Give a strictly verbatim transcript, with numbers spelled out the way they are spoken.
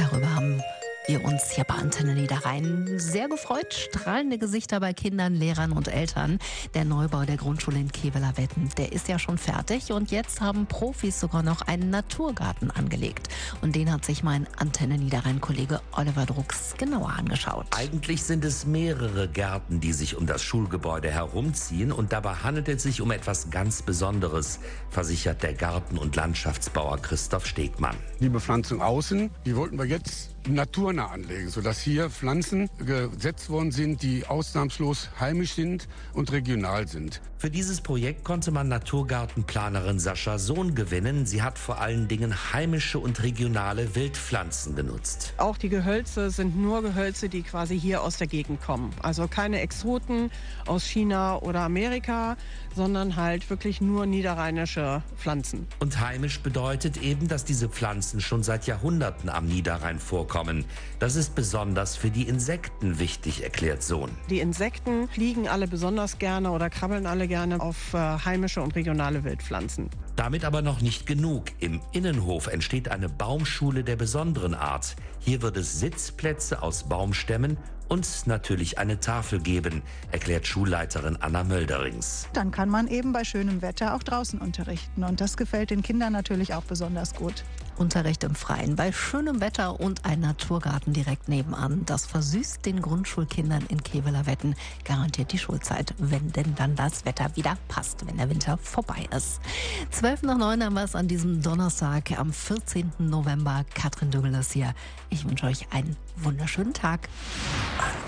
Darüber haben wir uns hier bei Antenne Niederrhein sehr gefreut. Strahlende Gesichter bei Kindern, Lehrern und Eltern. Der Neubau der Grundschule in Kevela-Wetten, der ist ja schon fertig. Und jetzt haben Profis sogar noch einen Naturgarten angelegt. Und den hat sich mein Antenne Niederrhein-Kollege Oliver Drucks genauer angeschaut. Eigentlich sind es mehrere Gärten, die sich um das Schulgebäude herumziehen. Und dabei handelt es sich um etwas ganz Besonderes, versichert der Garten- und Landschaftsbauer Christoph Stegmann. Die Bepflanzung außen, die wollten wir jetzt naturnah anlegen, sodass hier Pflanzen gesetzt worden sind, die ausnahmslos heimisch sind und regional sind. Für dieses Projekt konnte man Naturgartenplanerin Sascha Sohn gewinnen. Sie hat vor allen Dingen heimische und regionale Wildpflanzen genutzt. Auch die Gehölze sind nur Gehölze, die quasi hier aus der Gegend kommen. Also keine Exoten aus China oder Amerika, sondern halt wirklich nur niederrheinische Pflanzen. Und heimisch bedeutet eben, dass diese Pflanzen schon seit Jahrhunderten am Niederrhein vorkommen. Das ist besonders für die Insekten wichtig, erklärt Sohn. Die Insekten fliegen alle besonders gerne oder krabbeln alle gerne auf äh, heimische und regionale Wildpflanzen. Damit aber noch nicht genug. Im Innenhof entsteht eine Baumschule der besonderen Art. Hier wird es Sitzplätze aus Baumstämmen und natürlich eine Tafel geben, erklärt Schulleiterin Anna Mölderings. Dann kann man eben bei schönem Wetter auch draußen unterrichten. Und das gefällt den Kindern natürlich auch besonders gut. Unterricht im Freien bei schönem Wetter und ein Naturgarten direkt nebenan. Das versüßt den Grundschulkindern in Kevela-Wetten garantiert die Schulzeit, wenn denn dann das Wetter wieder passt, wenn der Winter vorbei ist. Zwölf nach neun haben wir es an diesem Donnerstag am vierzehnten November. Katrin Düngel ist hier. Ich wünsche euch einen wunderschönen Tag.